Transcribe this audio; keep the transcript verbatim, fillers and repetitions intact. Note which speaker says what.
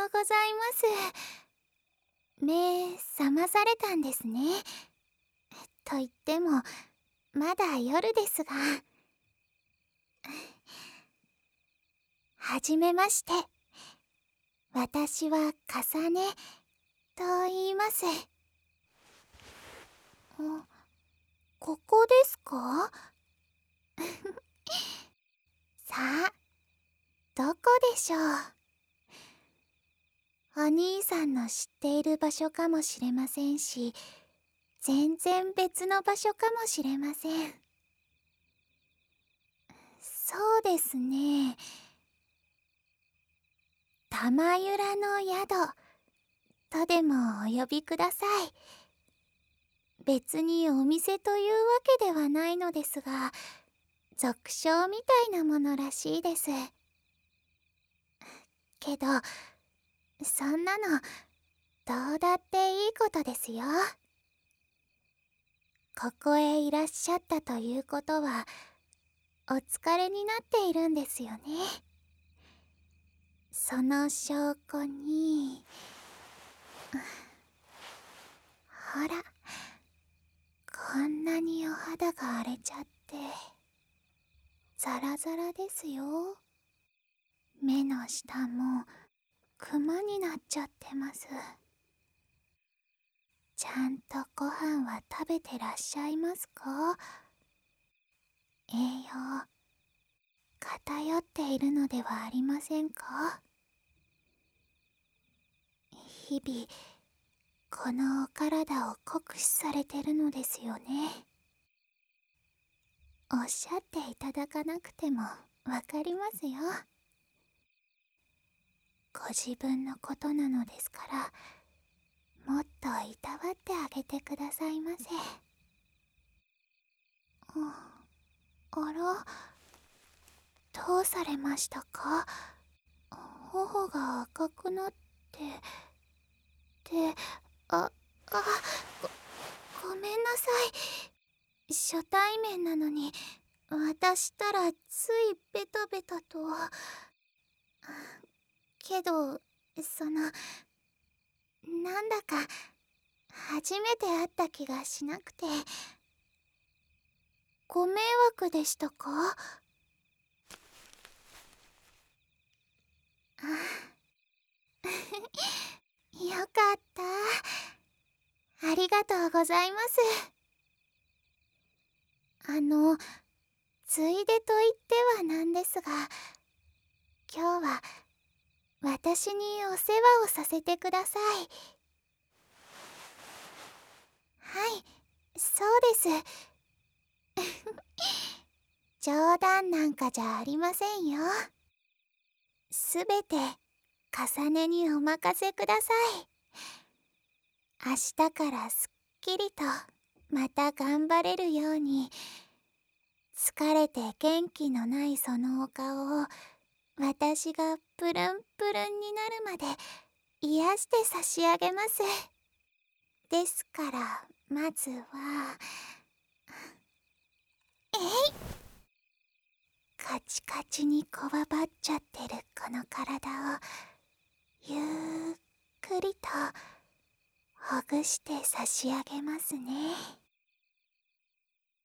Speaker 1: うございます。目覚まされたんですね。と言ってもまだ夜ですが。はじめまして。私はかさねと言います。あ、ここですか？さあ、どこでしょう。お兄さんの知っている場所かもしれませんし、全然別の場所かもしれません。そうですね。玉ゆらの宿とでもお呼びください。別にお店というわけではないのですが、俗称みたいなものらしいです。けど、そんなのどうだっていいことですよ。ここへいらっしゃったということは、お疲れになっているんですよね。その証拠に、ほら、こんなにお肌が荒れちゃって、ザラザラですよ。目の下もクマになっちゃってます。ちゃんとご飯は食べてらっしゃいますか？栄養偏っているのではありませんか？日々このお体を酷使されてるのですよね。おっしゃっていただかなくてもわかりますよ。ご自分のことなのですから、もっといたわってあげてくださいませ。あ、あら、どうされましたか？頬が赤くなって。で、あ、あ、ご、ごめんなさい。初対面なのに、渡したらついベタベタと。けど、その、なんだか、初めて会った気がしなくて。ご迷惑でしたか？あよかった。ありがとうございます。あの、ついでと言ってはなんですが、今日は私にお世話をさせてください。はい、そうです。冗談なんかじゃありませんよ。すべて重ねにお任せください。明日からすっきりとまた頑張れるように、疲れて元気のないそのお顔を私がプルンプルンになるまで癒して差し上げます。ですからまずは、えい！カチカチにこわばっちゃってるこの体をゆっくりとほぐして差し上げますね。